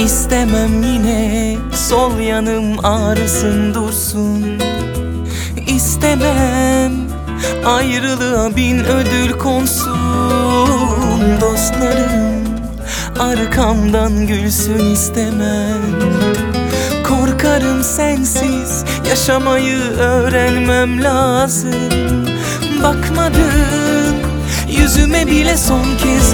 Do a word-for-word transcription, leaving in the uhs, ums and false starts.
İstemem yine sol yanım ağrısın dursun. İstemem ayrılığa bin ödül konsun. Dostlarım arkamdan gülsün istemem. Korkarım sensiz yaşamayı öğrenmem lazım. Bakmadın yüzüme bile son kez.